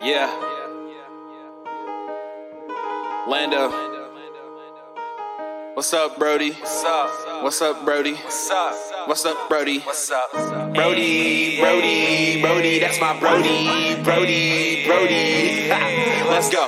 Yeah. Lando. What's up, Brody? What's up? What's up, Brody? What's up? What's up, Brody? What's up? Brody, Brody, Brody, that's my Brody. Brody, Brody. Let's go.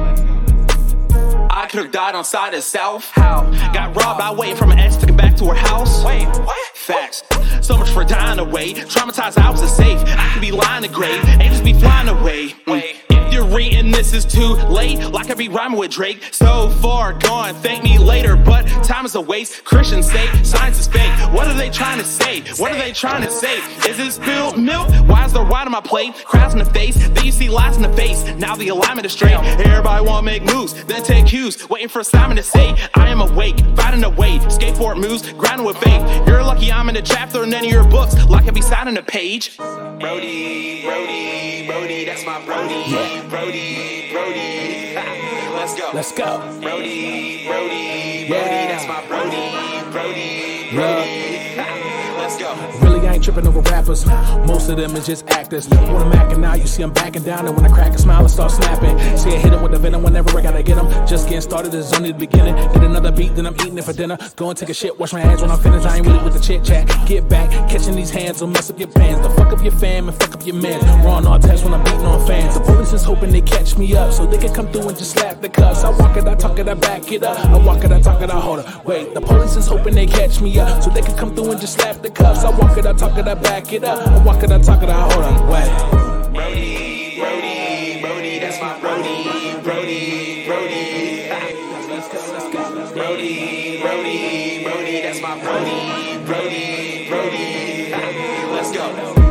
I could've died on side of South. How? Got robbed by waiting from an ex, took it back to her house. Wait, what? Facts. So much for dying away. Traumatized, I wasn't safe. I could be lying to grave. Angels be flying away. If you're reading this is too late, like I be rhyming with Drake. So far gone, thank me later, but time is a waste. Christians say science is fake. What are they trying to say? What are they trying to say? Is it spilled milk? Why is there white on my plate? Crowds in the face, then you see lies in the face. Now the alignment is straight. Everybody wanna make moves, then take cues. Waiting for Simon to say, I am awake, finding a way. Skateboard moves, grinding with faith. You're lucky I'm in a chapter in any of your books, like I be signing a page. Brody, Brody, Brody, that's my Brody. Yeah. Brody, Brody, let's go. Let's go. Brody, Brody, Brody, that's my Brody. Brody, Brody, let's go. Really, I ain't tripping over rappers. Most of them is just actors. When I'm acting now, you see I'm backing down, and when I crack a smile, I start snapping. See I hit him with the venom whenever I gotta get him. Just getting started, it's only the beginning. Get another beat, then I'm eating it for dinner. Go and take a shit, wash my hands when I'm finished. I ain't really with the chit chat. Get back, catching these hands will mess up your plans. To fuck up your fam and fuck up your man. Raw on tests when I'm beating on fans. The police is hoping they catch me up, so they can come through and just slap the cuss. I walk it, I talk it, I back it up. I walk it, I talk it, I hold it. Wait, the police is hoping they catch me up, so they can come through and just slap the cuffs. I walk it, I talk it, I back it up. I walk it, I talk it, I hold it. Wait. Brody, Brody, Brody, that's my Brody. Brody, Brody, let's go. Brody, Brody, Brody, that's my Brody. Brody, Brody, let's go.